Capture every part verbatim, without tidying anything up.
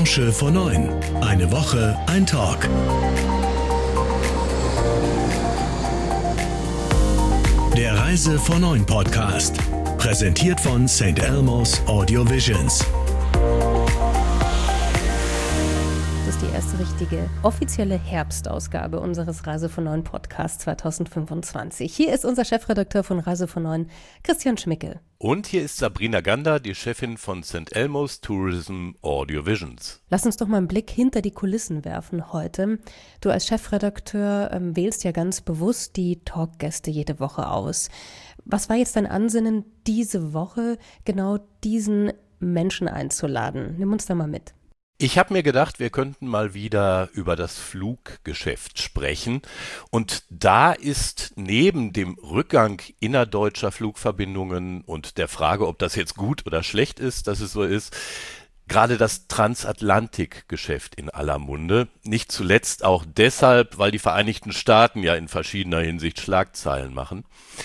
Branche vor neun. Eine Woche, ein Talk. Der Reise vor neun Podcast. Präsentiert von Saint Elmo's Audio Visions. Das ist die erste richtige offizielle Herbstausgabe unseres Reise von neun Podcasts zwanzig fünfundzwanzig. Hier ist unser Chefredakteur von Reise von neun, Christian Schmickel. Und hier ist Sabrina Gander, die Chefin von Saint Elmo's Tourism Audio Visions. Lass uns doch mal einen Blick hinter die Kulissen werfen heute. Du als Chefredakteur ähm, wählst ja ganz bewusst die Talkgäste jede Woche aus. Was war jetzt dein Ansinnen, diese Woche genau diesen Menschen einzuladen? Nimm uns da mal mit. Ich habe mir gedacht, wir könnten mal wieder über das Fluggeschäft sprechen. Und da ist neben dem Rückgang innerdeutscher Flugverbindungen und der Frage, ob das jetzt gut oder schlecht ist, dass es so ist, gerade das Transatlantikgeschäft in aller Munde. Nicht zuletzt auch deshalb, weil die Vereinigten Staaten ja in verschiedener Hinsicht Schlagzeilen machen.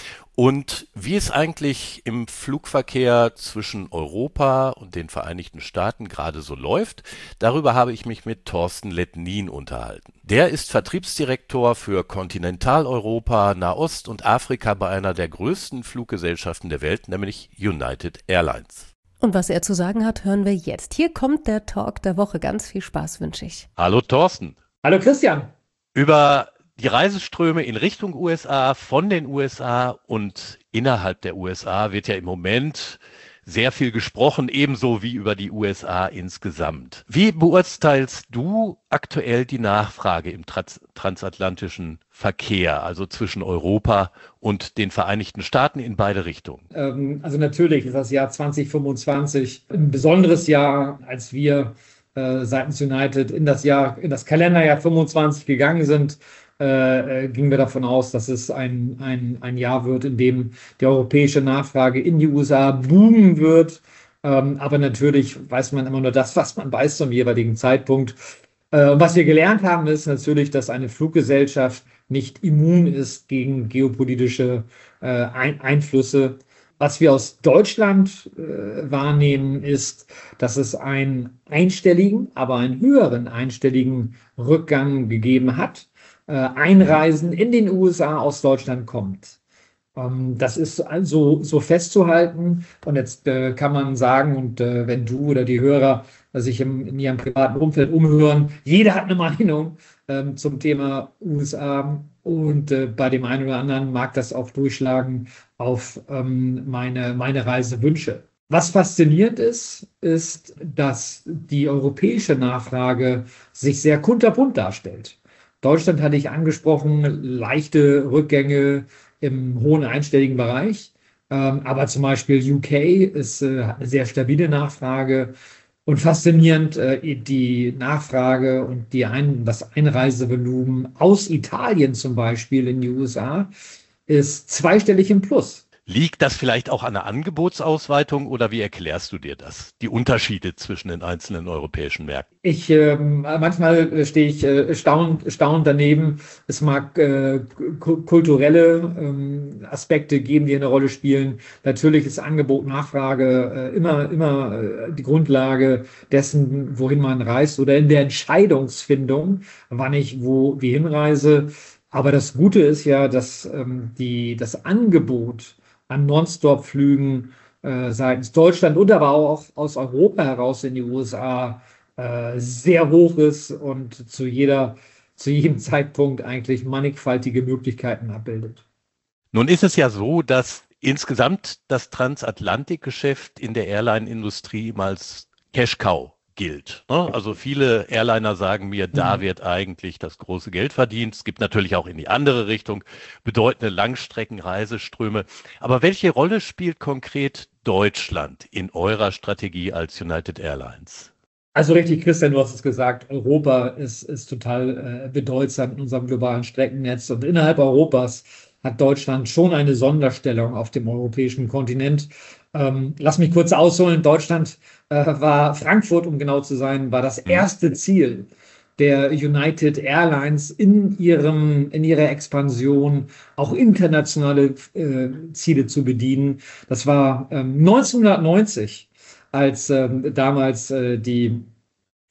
Und wie es eigentlich im Flugverkehr zwischen Europa und den Vereinigten Staaten gerade so läuft, darüber habe ich mich mit Thorsten Lettnin unterhalten. Der ist Vertriebsdirektor für Kontinentaleuropa, Nahost und Afrika bei einer der größten Fluggesellschaften der Welt, nämlich United Airlines. Und was er zu sagen hat, hören wir jetzt. Hier kommt der Talk der Woche. Ganz viel Spaß wünsche ich. Hallo Thorsten. Hallo Christian. Über die Reiseströme in Richtung U S A, von den U S A und innerhalb der U S A wird ja im Moment sehr viel gesprochen, ebenso wie über die U S A insgesamt. Wie beurteilst du aktuell die Nachfrage im trans- transatlantischen Verkehr, also zwischen Europa und den Vereinigten Staaten in beide Richtungen? Ähm, also natürlich ist das Jahr zwanzig fünfundzwanzig ein besonderes Jahr, als wir äh, seitens United in das Jahr, in das Kalenderjahr fünfundzwanzig gegangen sind. Äh, gingen wir davon aus, dass es ein, ein, ein Jahr wird, in dem die europäische Nachfrage in die U S A boomen wird. Ähm, aber natürlich weiß man immer nur das, was man weiß zum jeweiligen Zeitpunkt. Äh, und was wir gelernt haben, ist natürlich, dass eine Fluggesellschaft nicht immun ist gegen geopolitische äh, ein- Einflüsse. Was wir aus Deutschland äh, wahrnehmen, ist, dass es einen einstelligen, aber einen höheren einstelligen Rückgang gegeben hat. Einreisen in den U S A aus Deutschland kommt. Ähm, das ist also so festzuhalten. Und jetzt äh, kann man sagen, und äh, wenn du oder die Hörer äh, sich im, in ihrem privaten Umfeld umhören, jeder hat eine Meinung ähm, zum Thema U S A. Und äh, bei dem einen oder anderen mag das auch durchschlagen auf ähm, meine, meine Reisewünsche. Was faszinierend ist, ist, dass die europäische Nachfrage sich sehr kunterbunt darstellt. Deutschland hatte ich angesprochen, leichte Rückgänge im hohen einstelligen Bereich. Ähm, aber zum Beispiel U K ist äh, eine sehr stabile Nachfrage. Und faszinierend äh, die Nachfrage und die ein, das Einreisevolumen aus Italien zum Beispiel in die U S A ist zweistellig im Plus. Liegt das vielleicht auch an der Angebotsausweitung oder wie erklärst du dir das? Die Unterschiede zwischen den einzelnen europäischen Märkten? Ich, äh, manchmal äh, stehe ich äh, staunend, staunend daneben. Es mag äh, k- kulturelle ähm, Aspekte geben, die eine Rolle spielen. Natürlich ist Angebot, Nachfrage äh, immer, immer äh, die Grundlage dessen, wohin man reist oder in der Entscheidungsfindung, wann ich wo wie hinreise. Aber das Gute ist ja, dass ähm, die, das Angebot an Non-Stop-Flügen äh, seitens Deutschland und aber auch aus Europa heraus in die U S A äh, sehr hoch ist und zu jeder, zu jedem Zeitpunkt eigentlich mannigfaltige Möglichkeiten abbildet. Nun ist es ja so, dass insgesamt das Transatlantikgeschäft in der Airline-Industrie immer als Cash-Cow gilt. Also viele Airliner sagen mir, da wird eigentlich das große Geld verdient. Es gibt natürlich auch in die andere Richtung bedeutende Langstreckenreiseströme. Aber welche Rolle spielt konkret Deutschland in eurer Strategie als United Airlines? Also richtig, Christian, du hast es gesagt, Europa ist, ist total äh, bedeutsam in unserem globalen Streckennetz. Und innerhalb Europas hat Deutschland schon eine Sonderstellung auf dem europäischen Kontinent. Ähm, lass mich kurz ausholen. Deutschland äh, war, Frankfurt, um genau zu sein, war das erste Ziel der United Airlines in ihrem, in ihrer Expansion, auch internationale äh, Ziele zu bedienen. Das war ähm, neunzehnhundertneunzig, als ähm, damals äh, die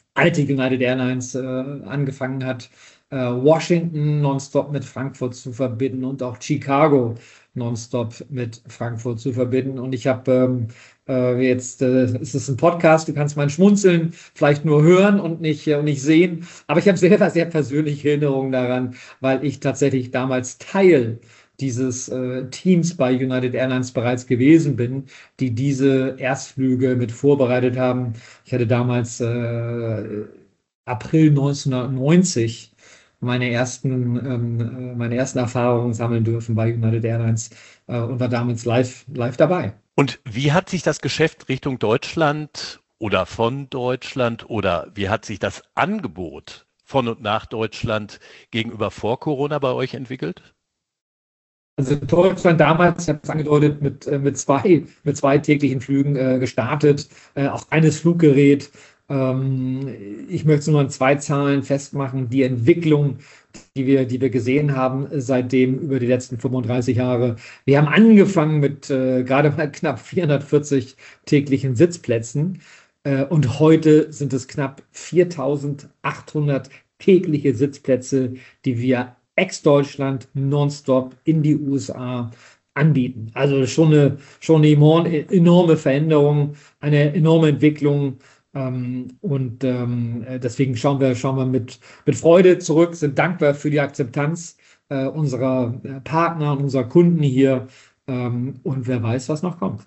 alte United Airlines äh, angefangen hat, äh, Washington nonstop mit Frankfurt zu verbinden und auch Chicago nonstop mit Frankfurt zu verbinden. Und ich habe ähm, äh, jetzt, äh, es ist ein Podcast, du kannst mein Schmunzeln vielleicht nur hören und nicht, äh, nicht sehen. Aber ich habe selber sehr persönliche Erinnerungen daran, weil ich tatsächlich damals Teil dieses äh, Teams bei United Airlines bereits gewesen bin, die diese Erstflüge mit vorbereitet haben. Ich hatte damals äh, April neunzehnhundertneunzig meine ersten, ähm, meine ersten Erfahrungen sammeln dürfen bei United Airlines äh, und war damals live, live dabei. Und wie hat sich das Geschäft Richtung Deutschland oder von Deutschland oder wie hat sich das Angebot von und nach Deutschland gegenüber vor Corona bei euch entwickelt? Also Deutschland damals, ich habe es angedeutet, mit, äh, mit, zwei, mit zwei täglichen Flügen äh, gestartet, äh, auch eines Fluggerät. Ähm, ich möchte nur an zwei Zahlen festmachen. Die Entwicklung, die wir, die wir gesehen haben seitdem über die letzten fünfunddreißig Jahre. Wir haben angefangen mit äh, gerade mal knapp vierhundertvierzig täglichen Sitzplätzen äh, und heute sind es knapp viertausendachthundert tägliche Sitzplätze, die wir ex-Deutschland nonstop in die U S A anbieten. Also schon eine, schon eine enorme Veränderung, eine enorme Entwicklung. Ähm, und ähm, deswegen schauen wir, schauen wir mit, mit Freude zurück, sind dankbar für die Akzeptanz äh, unserer Partner und unserer Kunden hier. Ähm, und wer weiß, was noch kommt.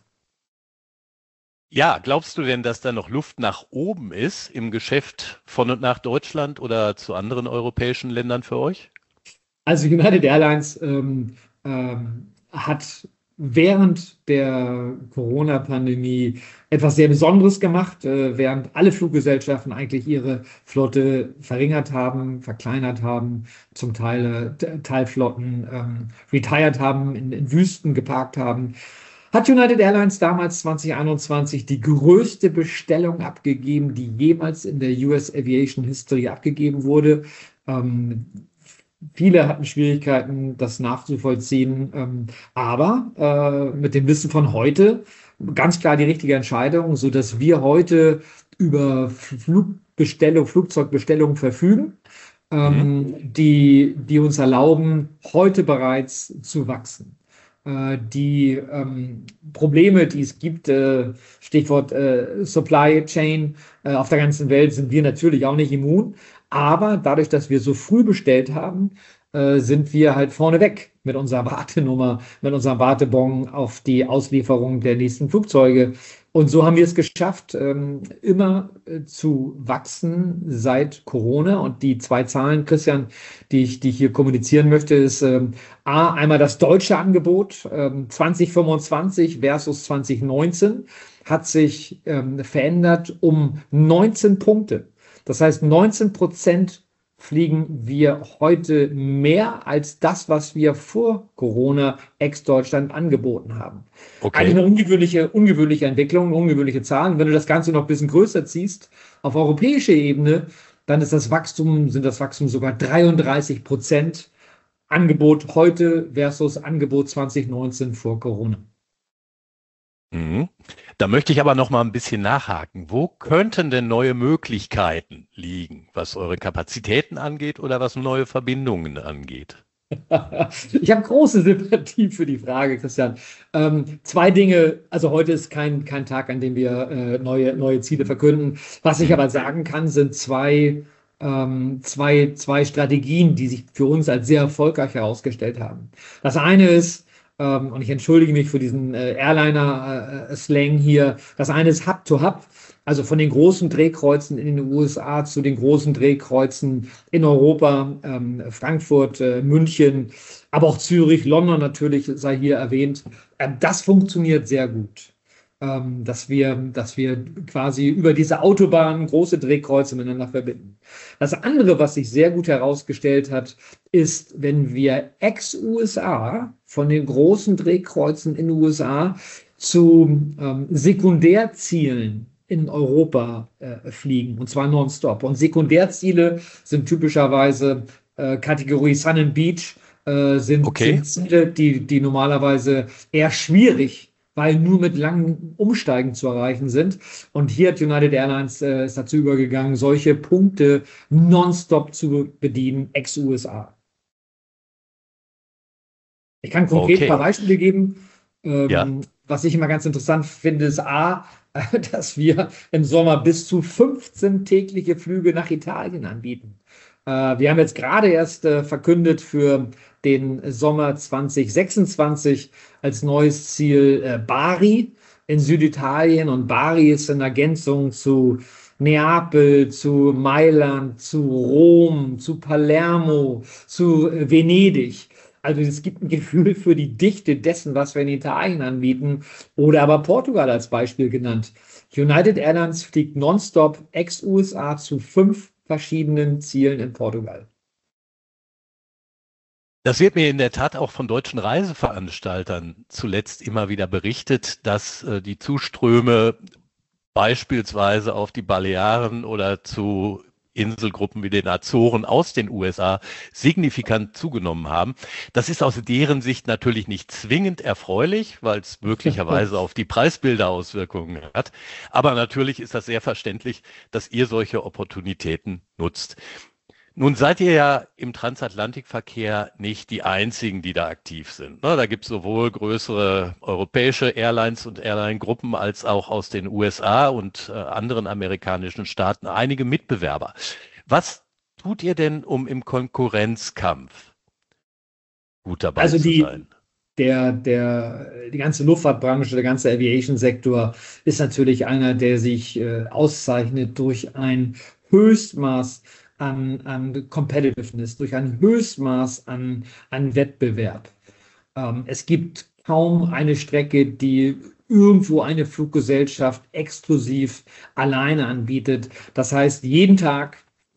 Ja, glaubst du denn, dass da noch Luft nach oben ist im Geschäft von und nach Deutschland oder zu anderen europäischen Ländern für euch? Also United Airlines ähm, ähm, hat während der Corona-Pandemie etwas sehr Besonderes gemacht, äh, während alle Fluggesellschaften eigentlich ihre Flotte verringert haben, verkleinert haben, zum Teil äh, Teilflotten ähm, retired haben, in, in Wüsten geparkt haben, hat United Airlines damals zwanzig einundzwanzig die größte Bestellung abgegeben, die jemals in der U S Aviation History abgegeben wurde. Ähm, Viele hatten Schwierigkeiten, das nachzuvollziehen, ähm, aber äh, mit dem Wissen von heute ganz klar die richtige Entscheidung, so dass wir heute über Flugbestellung, Flugzeugbestellungen verfügen, ähm, mhm. die, die uns erlauben, heute bereits zu wachsen. Äh, die ähm, Probleme, die es gibt, äh, Stichwort äh, Supply Chain äh, auf der ganzen Welt, sind wir natürlich auch nicht immun. Aber dadurch, dass wir so früh bestellt haben, äh, sind wir halt vorneweg mit unserer Wartenummer, mit unserem Wartebon auf die Auslieferung der nächsten Flugzeuge. Und so haben wir es geschafft, ähm, immer äh, zu wachsen seit Corona. Und die zwei Zahlen, Christian, die ich, die ich hier kommunizieren möchte, ist ähm, A, einmal das deutsche Angebot, ähm, zwanzig fünfundzwanzig versus zwanzig neunzehn hat sich ähm, verändert um neunzehn Punkte. Das heißt, neunzehn Prozent fliegen wir heute mehr als das, was wir vor Corona ex-Deutschland angeboten haben. Okay. Eigentlich eine ungewöhnliche, ungewöhnliche Entwicklung, ungewöhnliche Zahlen. Wenn du das Ganze noch ein bisschen größer ziehst, auf europäischer Ebene, dann ist das Wachstum, sind das Wachstum sogar dreiunddreißig Prozent Angebot heute versus Angebot zwanzig neunzehn vor Corona. Mhm. Da möchte ich aber noch mal ein bisschen nachhaken. Wo könnten denn neue Möglichkeiten liegen, was eure Kapazitäten angeht oder was neue Verbindungen angeht? Ich habe große Sympathie für die Frage, Christian. Ähm, zwei Dinge, also heute ist kein, kein Tag, an dem wir äh, neue, neue Ziele verkünden. Was ich aber sagen kann, sind zwei, ähm, zwei, zwei Strategien, die sich für uns als sehr erfolgreich herausgestellt haben. Das eine ist, und ich entschuldige mich für diesen äh, Airliner-Slang äh, hier. Das eine ist Hub-to-Hub, also von den großen Drehkreuzen in den U S A zu den großen Drehkreuzen in Europa, ähm, Frankfurt, äh, München, aber auch Zürich, London natürlich sei hier erwähnt. Ähm, das funktioniert sehr gut, ähm, dass wir, dass wir quasi über diese Autobahn große Drehkreuze miteinander verbinden. Das andere, was sich sehr gut herausgestellt hat, ist, wenn wir ex-U S A von den großen Drehkreuzen in den U S A zu ähm, Sekundärzielen in Europa äh, fliegen, und zwar nonstop. Und Sekundärziele sind typischerweise äh, Kategorie Sun and Beach, äh, sind, okay. sind Ziele, die, die normalerweise eher schwierig weil nur mit langen Umsteigen zu erreichen sind. Und hier hat United Airlines äh, ist dazu übergegangen, solche Punkte nonstop zu bedienen, ex-U S A. Ich kann konkret Okay. ein paar Beispiele geben. Ähm, Ja. Was ich immer ganz interessant finde, ist A, dass wir im Sommer bis zu fünfzehn tägliche Flüge nach Italien anbieten. Äh, wir haben jetzt gerade erst äh, verkündet für den Sommer zwanzig sechsundzwanzig als neues Ziel äh, Bari in Süditalien. Und Bari ist in Ergänzung zu Neapel, zu Mailand, zu Rom, zu Palermo, zu äh, Venedig. Also es gibt ein Gefühl für die Dichte dessen, was wir in Italien anbieten. Oder aber Portugal als Beispiel genannt. United Airlines fliegt nonstop ex-U S A zu fünf verschiedenen Zielen in Portugal. Das wird mir in der Tat auch von deutschen Reiseveranstaltern zuletzt immer wieder berichtet, dass äh, die Zuströme beispielsweise auf die Balearen oder zu Inselgruppen wie den Azoren aus den U S A signifikant zugenommen haben. Das ist aus deren Sicht natürlich nicht zwingend erfreulich, weil es möglicherweise auf die Preisbilder Auswirkungen hat. Aber natürlich ist das sehr verständlich, dass ihr solche Opportunitäten nutzt. Nun seid ihr ja im Transatlantikverkehr nicht die einzigen, die da aktiv sind. Da gibt es sowohl größere europäische Airlines und Airline-Gruppen als auch aus den U S A und äh, anderen amerikanischen Staaten einige Mitbewerber. Was tut ihr denn, um im Konkurrenzkampf gut dabei Also zu die, sein? der, der, die ganze Luftfahrtbranche, der ganze Aviation-Sektor ist natürlich einer, der sich äh, auszeichnet durch ein Höchstmaß An, an Competitiveness, durch ein Höchstmaß an, an Wettbewerb. Ähm, es gibt kaum eine Strecke, die irgendwo eine Fluggesellschaft exklusiv alleine anbietet. Das heißt, jeden Tag,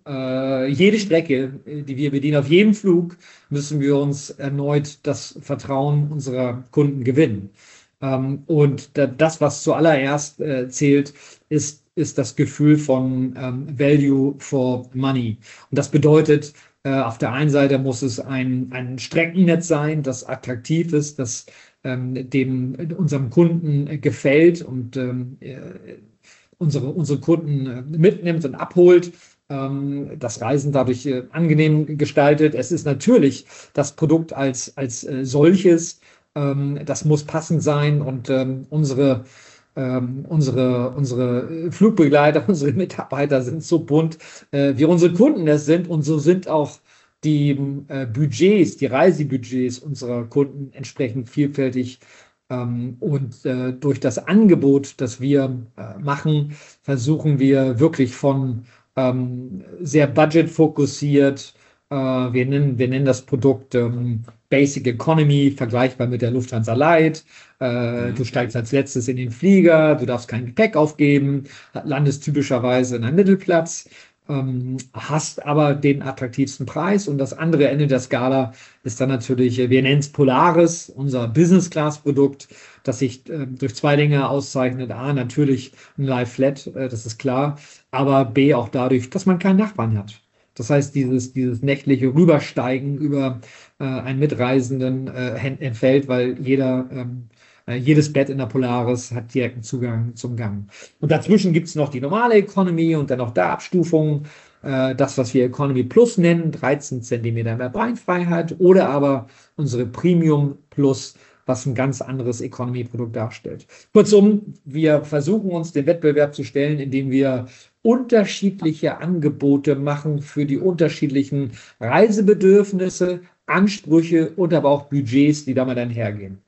äh, jede Strecke, die wir bedienen, auf jedem Flug müssen wir uns erneut das Vertrauen unserer Kunden gewinnen. Ähm, und da, das, was zuallererst äh, zählt, ist ist das Gefühl von ähm, Value for Money. Und das bedeutet, äh, auf der einen Seite muss es ein, ein Streckennetz sein, das attraktiv ist, das ähm, dem unserem Kunden äh, gefällt und ähm, äh, unsere, unsere Kunden äh, mitnimmt und abholt. Ähm, das Reisen dadurch äh, angenehm gestaltet. Es ist natürlich das Produkt als, als äh, solches. Ähm, das muss passend sein und ähm, unsere Ähm, unsere, unsere Flugbegleiter, unsere Mitarbeiter sind so bunt, äh, wie unsere Kunden es sind. Und so sind auch die äh, Budgets, die Reisebudgets unserer Kunden entsprechend vielfältig. Ähm, und äh, durch das Angebot, das wir äh, machen, versuchen wir wirklich von ähm, sehr budgetfokussiert, äh, wir nennen, wir nennen das Produkt ähm, Basic Economy, vergleichbar mit der Lufthansa Light. Äh, du steigst als letztes in den Flieger, du darfst kein Gepäck aufgeben, landest typischerweise in einem Mittelplatz, ähm, hast aber den attraktivsten Preis. Und das andere Ende der Skala ist dann natürlich, wir nennen es Polaris, unser Business-Class-Produkt, das sich äh, durch zwei Dinge auszeichnet. A, natürlich ein Lie-Flat, äh, das ist klar, aber B, auch dadurch, dass man keinen Nachbarn hat. Das heißt, dieses, dieses nächtliche Rübersteigen über äh, einen Mitreisenden äh, entfällt, weil jeder, ähm, äh, jedes Bett in der Polaris hat direkten Zugang zum Gang. Und dazwischen gibt es noch die normale Economy und dann noch da Abstufungen. Äh, das, was wir Economy Plus nennen, dreizehn Zentimeter mehr Beinfreiheit, oder aber unsere Premium Plus, was ein ganz anderes Economy-Produkt darstellt. Kurzum, wir versuchen uns dem Wettbewerb zu stellen, indem wir unterschiedliche Angebote machen für die unterschiedlichen Reisebedürfnisse, Ansprüche und aber auch Budgets, die damit einhergehen.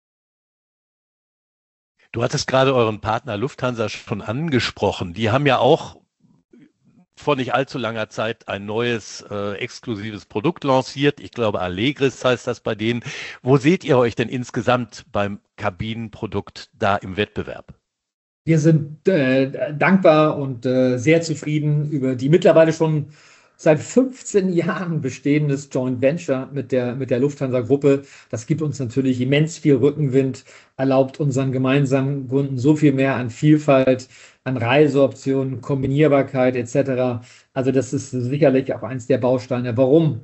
Du hattest gerade euren Partner Lufthansa schon angesprochen. Die haben ja auch vor nicht allzu langer Zeit ein neues äh, exklusives Produkt lanciert. Ich glaube, Allegris heißt das bei denen. Wo seht ihr euch denn insgesamt beim Kabinenprodukt da im Wettbewerb? Wir sind äh, dankbar und äh, sehr zufrieden über die mittlerweile schon seit fünfzehn Jahren bestehendes Joint Venture mit der, mit der Lufthansa-Gruppe. Das gibt uns natürlich immens viel Rückenwind, erlaubt unseren gemeinsamen Kunden so viel mehr an Vielfalt, an Reiseoptionen, Kombinierbarkeit et cetera. Also das ist sicherlich auch eins der Bausteine, warum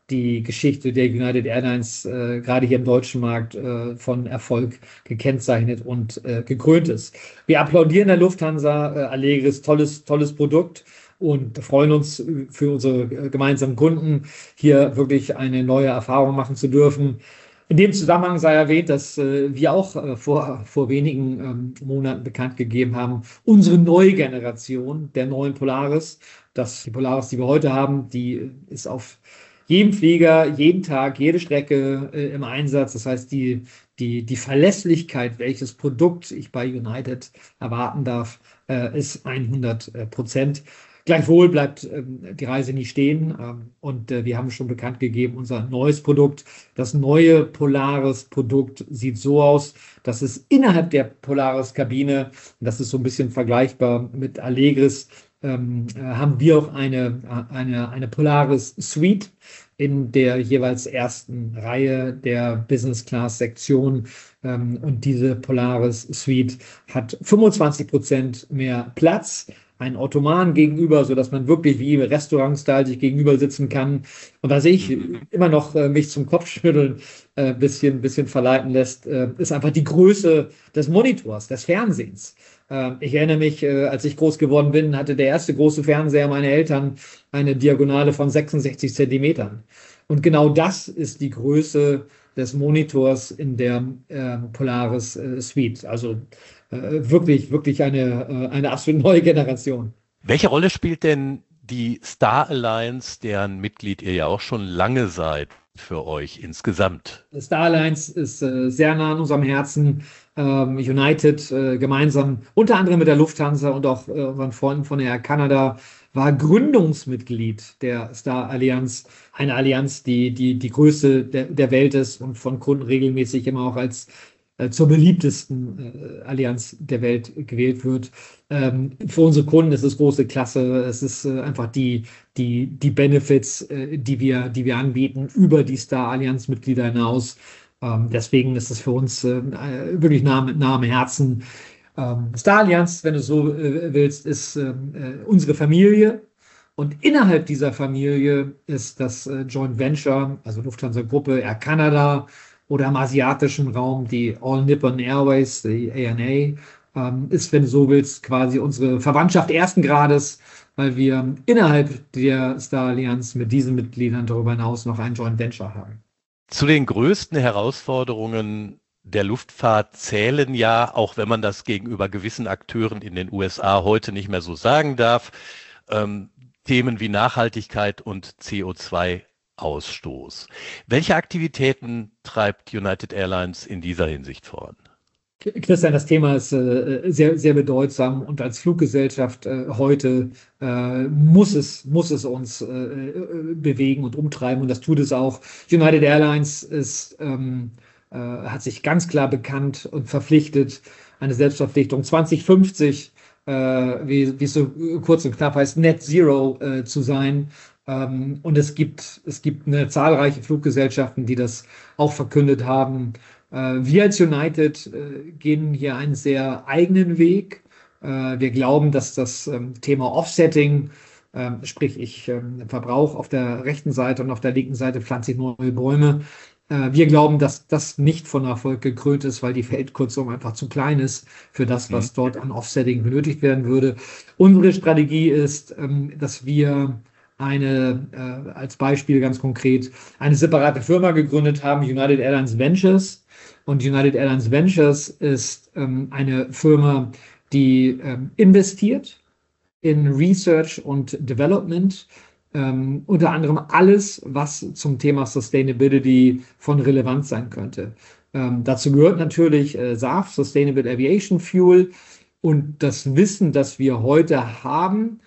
die Geschichte der United Airlines äh, gerade hier im deutschen Markt äh, von Erfolg gekennzeichnet und äh, gekrönt ist. Wir applaudieren der Lufthansa, äh, Allegris, tolles, tolles Produkt und freuen uns für unsere gemeinsamen Kunden, hier wirklich eine neue Erfahrung machen zu dürfen. In dem Zusammenhang sei erwähnt, dass äh, wir auch äh, vor, vor wenigen ähm, Monaten bekannt gegeben haben, unsere neue Generation der neuen Polaris, dass die Polaris, die wir heute haben, die ist auf jedem Flieger, jeden Tag, jede Strecke äh, im Einsatz. Das heißt, die, die, die Verlässlichkeit, welches Produkt ich bei United erwarten darf, äh, ist hundert Prozent. Gleichwohl bleibt ähm, die Reise nie stehen ähm, und äh, wir haben schon bekannt gegeben, unser neues Produkt, das neue Polaris-Produkt sieht so aus, dass es innerhalb der Polaris-Kabine, das ist so ein bisschen vergleichbar mit Allegris, ähm, äh, haben wir auch eine, eine, eine Polaris-Suite in der jeweils ersten Reihe der Business-Class-Sektion. Ähm, und diese Polaris-Suite hat fünfundzwanzig Prozent mehr Platz, ein Ottoman gegenüber, so dass man wirklich wie im Restaurant-Style sich gegenüber sitzen kann. Und was ich immer noch äh, mich zum Kopfschütteln äh, bisschen, bisschen verleiten lässt, äh, ist einfach die Größe des Monitors, des Fernsehens. Äh, ich erinnere mich, äh, als ich groß geworden bin, hatte der erste große Fernseher meiner Eltern eine Diagonale von sechsundsechzig Zentimetern. Und genau das ist die Größe des Monitors in der äh, Polaris äh, Suite. Also äh, wirklich, wirklich eine, äh, eine absolut neue Generation. Welche Rolle spielt denn die Star Alliance, deren Mitglied ihr ja auch schon lange seid, für euch insgesamt? Star Alliance ist äh, sehr nah an unserem Herzen. Ähm, United äh, gemeinsam, unter anderem mit der Lufthansa und auch äh, unseren Freunden von Air Canada, war Gründungsmitglied der Star Allianz, eine Allianz, die die, die größte der, der Welt ist und von Kunden regelmäßig immer auch als äh, zur beliebtesten äh, Allianz der Welt gewählt wird. Ähm, für unsere Kunden ist es große Klasse. Es ist äh, einfach die, die, die Benefits, äh, die wir, die wir anbieten über die Star Allianz Mitglieder hinaus. Ähm, deswegen ist es für uns äh, wirklich nah, nah am Herzen. Ähm, Star Allianz, wenn du so äh, willst, ist äh, unsere Familie. Und innerhalb dieser Familie ist das äh, Joint Venture, also Lufthansa Gruppe, Air Canada oder im asiatischen Raum die All Nippon Airways, die A N A, ähm, ist, wenn du so willst, quasi unsere Verwandtschaft ersten Grades, weil wir innerhalb der Star Allianz mit diesen Mitgliedern darüber hinaus noch ein Joint Venture haben. Zu den größten Herausforderungen der Luftfahrt zählen ja, auch wenn man das gegenüber gewissen Akteuren in den U S A heute nicht mehr so sagen darf, ähm, Themen wie Nachhaltigkeit und C O zwei Ausstoß. Welche Aktivitäten treibt United Airlines in dieser Hinsicht voran? Christian, das Thema ist äh, sehr, sehr bedeutsam und als Fluggesellschaft äh, heute äh, muss es, muss es uns äh, bewegen und umtreiben und das tut es auch. United Airlines ist ähm, äh, hat sich ganz klar bekannt und verpflichtet, eine Selbstverpflichtung zwanzig fünfzig, äh, wie, wie es so kurz und knapp heißt, Net Zero äh, zu sein. Ähm, und es gibt, es gibt eine zahlreiche Fluggesellschaften, die das auch verkündet haben. Äh, wir als United äh, gehen hier einen sehr eigenen Weg. Äh, wir glauben, dass das ähm, Thema Offsetting, äh, sprich ich äh, Verbrauch auf der rechten Seite und auf der linken Seite pflanze ich neue Bäume. Äh, wir glauben, dass das nicht von Erfolg gekrönt ist, weil die Feldkurzum einfach zu klein ist für das, was mhm. dort an Offsetting benötigt werden würde. Unsere Strategie ist, ähm, dass wir eine, äh, als Beispiel ganz konkret, eine separate Firma gegründet haben, United Airlines Ventures. Und United Airlines Ventures ist ähm, eine Firma, die ähm, investiert in Research und Development, ähm, unter anderem alles, was zum Thema Sustainability von Relevanz sein könnte. Ähm, dazu gehört natürlich äh, S A F, Sustainable Aviation Fuel, und das Wissen, das wir heute haben,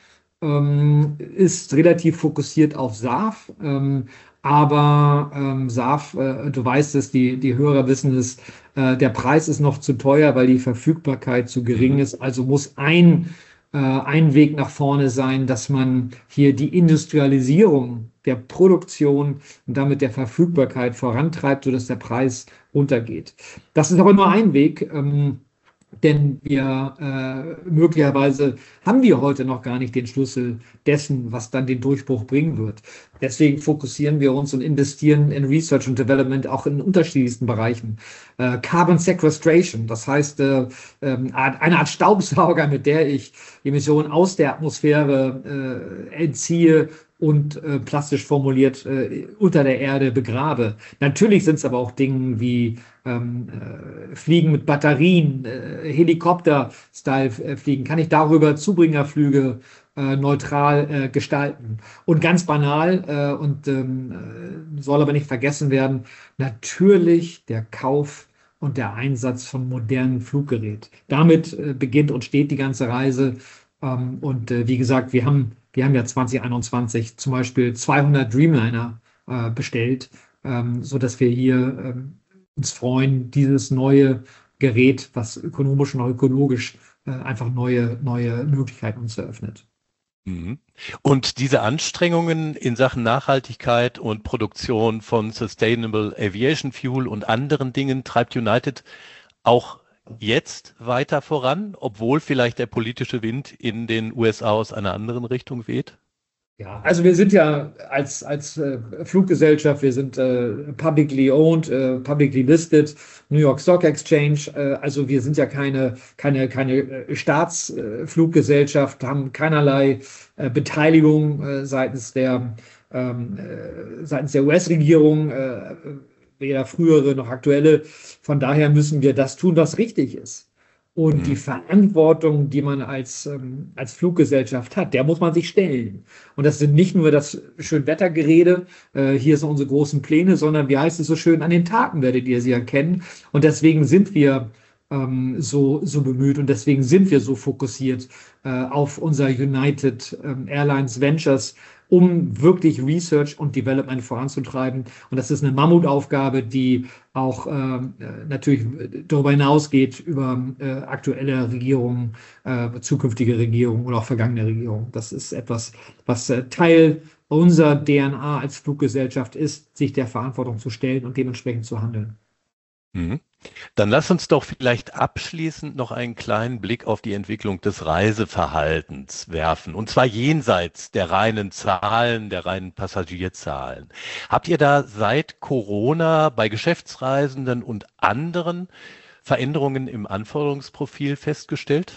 ähm, ist relativ fokussiert auf S A F. Ähm, Aber ähm, S A F, äh, du weißt es, die, die Hörer wissen es, äh, der Preis ist noch zu teuer, weil die Verfügbarkeit zu gering ist. Also muss ein, äh, ein Weg nach vorne sein, dass man hier die Industrialisierung der Produktion und damit der Verfügbarkeit vorantreibt, sodass der Preis runtergeht. Das ist aber nur ein Weg. Ähm, Denn wir äh, möglicherweise haben wir heute noch gar nicht den Schlüssel dessen, was dann den Durchbruch bringen wird. Deswegen fokussieren wir uns und investieren in Research und Development auch in unterschiedlichsten Bereichen. Äh, Carbon Sequestration, das heißt äh, äh, eine Art Staubsauger, mit der ich Emissionen aus der Atmosphäre äh, entziehe und äh, plastisch formuliert äh, unter der Erde begrabe. Natürlich sind es aber auch Dinge wie ähm, äh, Fliegen mit Batterien, äh, Helikopter-Style-Fliegen. Kann ich darüber Zubringerflüge äh, neutral äh, gestalten? Und ganz banal äh, und ähm, äh, soll aber nicht vergessen werden, natürlich der Kauf und der Einsatz von modernen Fluggeräten. Damit äh, beginnt und steht die ganze Reise. Ähm, und äh, wie gesagt, wir haben Wir haben ja zwanzig einundzwanzig zum Beispiel zweihundert Dreamliner äh, bestellt, ähm, sodass wir hier ähm, uns freuen, dieses neue Gerät, was ökonomisch und ökologisch äh, einfach neue, neue Möglichkeiten uns eröffnet. Mhm. Und diese Anstrengungen in Sachen Nachhaltigkeit und Produktion von Sustainable Aviation Fuel und anderen Dingen treibt United auch jetzt weiter voran, obwohl vielleicht der politische Wind in den U S A aus einer anderen Richtung weht? Ja, also wir sind ja als, als äh, Fluggesellschaft, wir sind äh, publicly owned, äh, publicly listed, New York Stock Exchange, äh, also wir sind ja keine, keine, keine äh, Staatsfluggesellschaft, äh, haben keinerlei äh, Beteiligung äh, seitens der, ähm, äh, seitens der U S-Regierung, äh, weder frühere noch aktuelle. Von daher müssen wir das tun, was richtig ist. Und mhm. die Verantwortung, die man als, ähm, als Fluggesellschaft hat, der muss man sich stellen. Und das sind nicht nur das Schönwettergerede, äh, hier sind unsere großen Pläne, sondern wie heißt es so schön, an den Tagen werdet ihr sie erkennen. Und deswegen sind wir ähm, so, so bemüht und deswegen sind wir so fokussiert äh, auf unser United ähm, Airlines Ventures, um wirklich Research und Development voranzutreiben. Und das ist eine Mammutaufgabe, die auch äh, natürlich darüber hinausgeht, über äh, aktuelle Regierungen, äh, zukünftige Regierungen oder auch vergangene Regierungen. Das ist etwas, was äh, Teil unserer D N A als Fluggesellschaft ist, sich der Verantwortung zu stellen und dementsprechend zu handeln. Mhm. Dann lass uns doch vielleicht abschließend noch einen kleinen Blick auf die Entwicklung des Reiseverhaltens werfen, und zwar jenseits der reinen Zahlen, der reinen Passagierzahlen. Habt ihr da seit Corona bei Geschäftsreisenden und anderen Veränderungen im Anforderungsprofil festgestellt?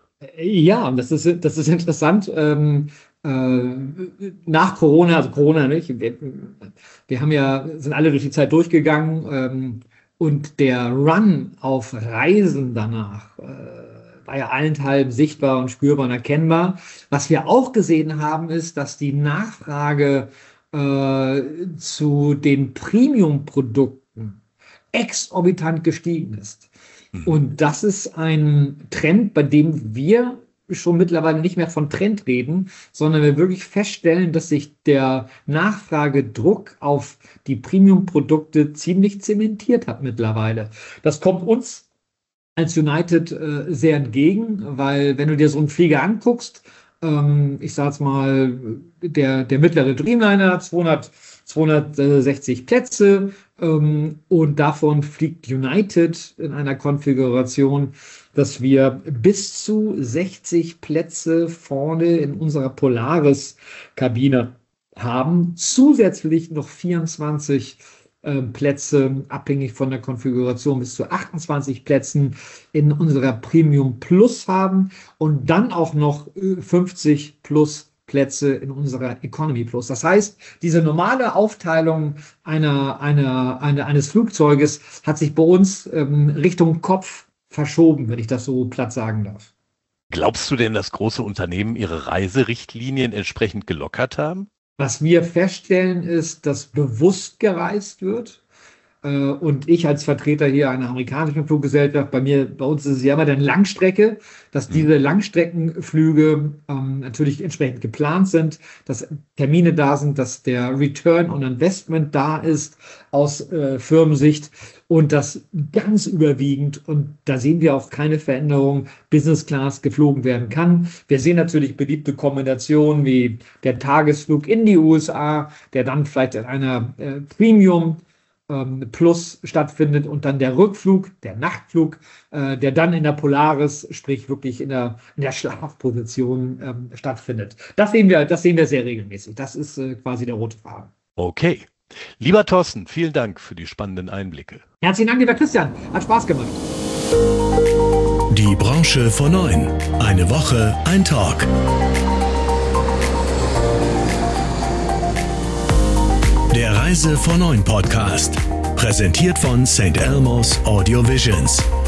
Ja, das ist, das ist interessant. Ähm, äh, nach Corona, also Corona nicht, wir, wir haben ja, sind alle durch die Zeit durchgegangen, ähm, und der Run auf Reisen danach äh, war ja allenthalben sichtbar und spürbar und erkennbar. Was wir auch gesehen haben, ist, dass die Nachfrage äh, zu den Premium-Produkten exorbitant gestiegen ist. Mhm. Und das ist ein Trend, bei dem wir schon mittlerweile nicht mehr von Trend reden, sondern wir wirklich feststellen, dass sich der Nachfragedruck auf die Premium-Produkte ziemlich zementiert hat mittlerweile. Das kommt uns als United äh, sehr entgegen, weil wenn du dir so einen Flieger anguckst, ähm, ich sage jetzt mal, der, der mittlere Dreamliner, zweihundert, zweihundertsechzig Plätze, ähm, und davon fliegt United in einer Konfiguration, dass wir bis zu sechzig Plätze vorne in unserer Polaris-Kabine haben, zusätzlich noch vierundzwanzig äh, Plätze, abhängig von der Konfiguration, bis zu achtundzwanzig Plätzen in unserer Premium Plus haben und dann auch noch fünfzig plus Plätze in unserer Economy Plus. Das heißt, diese normale Aufteilung einer, einer, einer, eines Flugzeuges hat sich bei uns ähm, Richtung Kopf verschoben, wenn ich das so platt sagen darf. Glaubst du denn, dass große Unternehmen ihre Reiserichtlinien entsprechend gelockert haben? Was wir feststellen, ist, dass bewusst gereist wird. Und ich als Vertreter hier einer amerikanischen Fluggesellschaft, bei mir, bei uns ist es ja immer dann Langstrecke, dass diese Langstreckenflüge ähm, natürlich entsprechend geplant sind, dass Termine da sind, dass der Return on Investment da ist aus äh, Firmensicht und dass ganz überwiegend, und da sehen wir auch keine Veränderung, Business Class geflogen werden kann. Wir sehen natürlich beliebte Kombinationen wie der Tagesflug in die U S A, der dann vielleicht in einer äh, Premium ähm, plus stattfindet und dann der Rückflug, der Nachtflug, äh, der dann in der Polaris, sprich wirklich in der, in der Schlafposition ähm, stattfindet. Das sehen wir, das sehen wir sehr regelmäßig. Das ist äh, quasi der rote Faden. Okay. Lieber Thorsten, vielen Dank für die spannenden Einblicke. Herzlichen Dank, lieber Christian. Hat Spaß gemacht. Die Branche vor neun. Eine Woche, ein Talk. Der Reise vor neun Podcast. Präsentiert von Saint Elmo's Audio Visions.